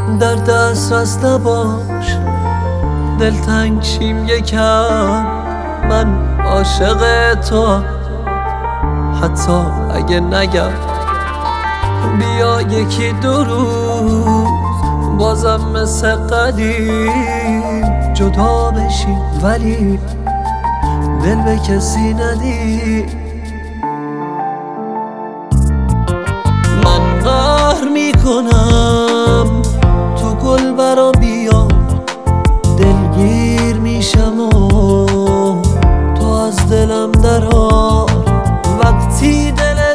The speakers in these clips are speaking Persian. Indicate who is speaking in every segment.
Speaker 1: در دسترس نباش، دلتنگ شیم یکم، من عاشق تو. حتی اگه نگم بیا یکی دو روز، بازم مثل قدیم جدا بشیم، ولی دل به کسی ندی. من قهر میکنم تو گل برام بیا، دلگیر میشم و تو از دلم درار. وقتی دلت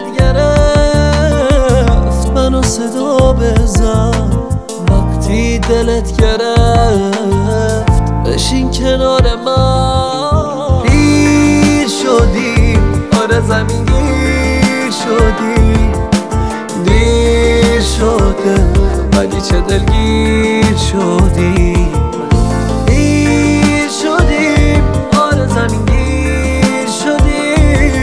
Speaker 1: گرفت منو صدا بزن، وقتی دلت گرفت بشین کنار من. دیر شدی، آره زمین گیر شدی، دیر شده ولی چه دلگیر شدی. دیر شدیم، آره زمین گیر شدی،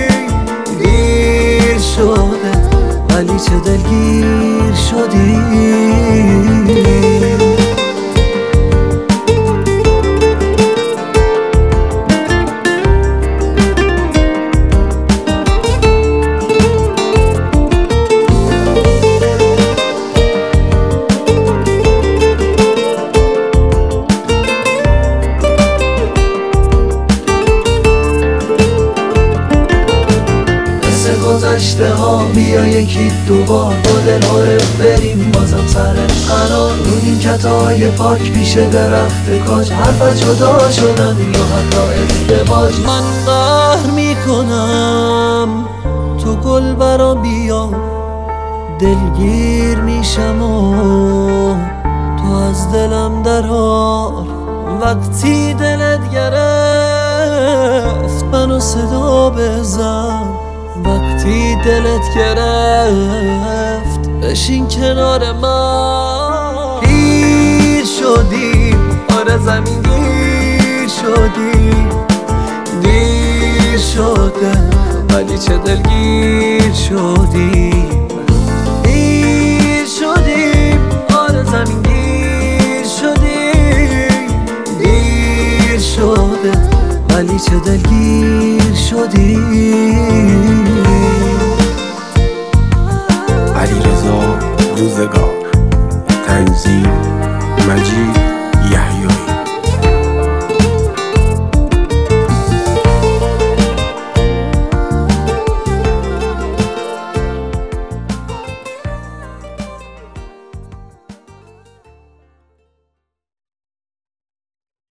Speaker 1: دیر شده ولی چه دلگیر شدی. گذشته ها بیا یکی دوبار با دل هاره بریم بازم سر قرار. رو نیمکت‌های پاک پیش درخت کاج، حرف از جدا شدن یا حتی ازدواج. من قهر میکنم تو گل برام بیا، دلگیر میشم و تو از دلم درار. وقتی دلت گرفت منو صدا بزن، وقتی دلت گرفت بشین کنار من. دیر شدی، آره زمین گیر شدی، دیر شده ولی چه دلگیر شدی. دیر شدیم، آره زمین گیر شدی، دیر شده ولی چه دلگیر شدی.
Speaker 2: علیرضا روزگار، تنظیم مجید